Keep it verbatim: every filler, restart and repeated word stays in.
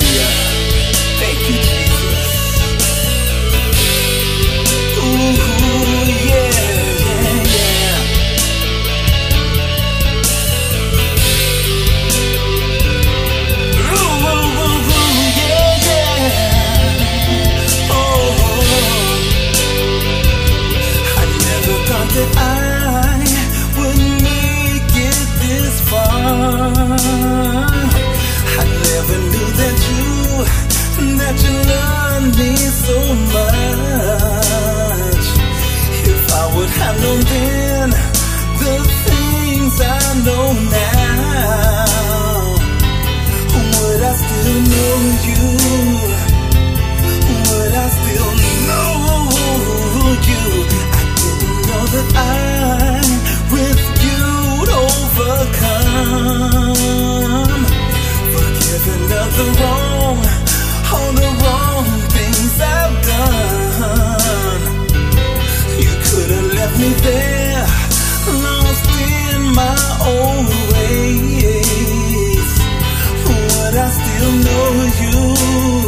Thank you, Jesus. Ooh, yeah, yeah, yeah. Ooh, ooh, ooh, ooh, yeah, yeah. Oh, I never thought that I would make it this far. I never knew that you, that you loved me so much. If I would have known then the things I know now, would I still know you? Would I still know you? I didn't know that I, with you'd overcome. Forgiven of the wrong, all the wrong things I've done. You could have left me there, lost in my own ways. Would I still know you?